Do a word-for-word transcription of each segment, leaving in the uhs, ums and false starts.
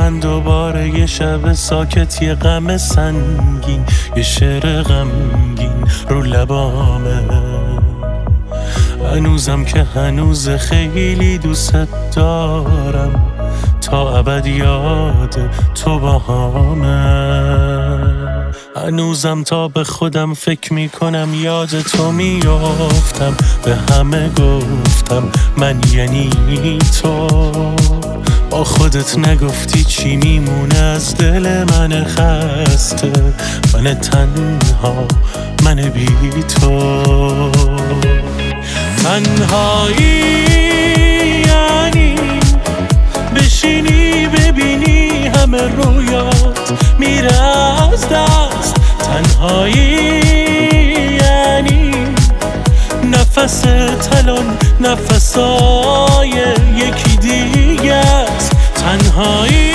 من دوباره یه شب ساکت، یه غم سنگین، یه شعر غمگین رو لبامه. هنوزم که هنوز خیلی دوست دارم، تا ابد یاد تو باهامه. هنوزم تا به خودم فکر میکنم یاد تو میافتم، به همه گفتم من یعنی تو. با خودت نگفتی چی میمونه از دل من خسته، من تنها، من بی تو. تنهایی یعنی بشینی ببینی همه رویات میره از دست. تنهایی یعنی نفس تلون نفسای یکی دیگه است. تنهایی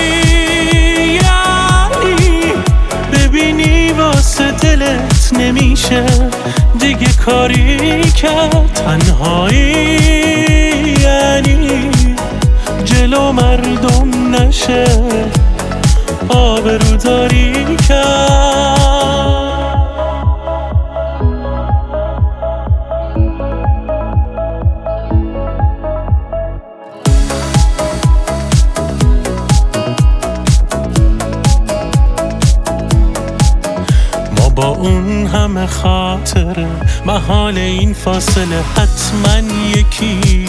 یعنی ببینی واسه دلت نمیشه دیگه کاری کرد. تنهایی یعنی جلو مردم نشه آبروداری کرد. ما با اون همه خاطره محال این فاصله حتما یکی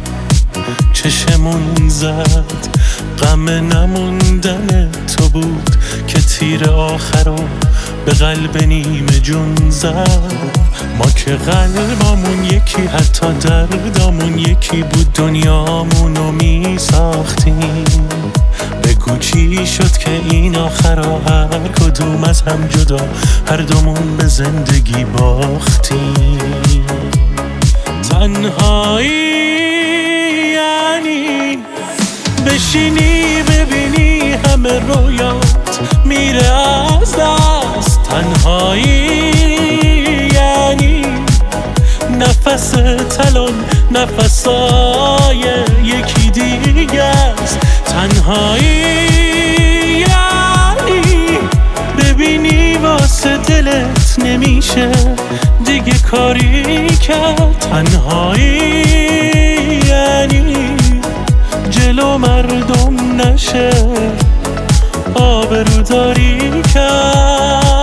چشمون زد. غم نموندن تو بود که تیر آخرو به قلب نیمه جون زد. ما که قلبامون یکی، حتی دردامون یکی بود، دنیامونو می ساختیم. بگو چی شد که این آخرا هر کدوم از هم جدا، هر دومون به زندگی باختیم. تنهایی یعنی بشینی ببینی همه رویات میره از دست. تنهایی یعنی نفس تلون نفسای یکی دیگه است. تنهایی یعنی ببینی واسه دلت نمیشه دیگه کاری کرد. تنهایی یعنی جلو مردم نشه آبروداری کرد.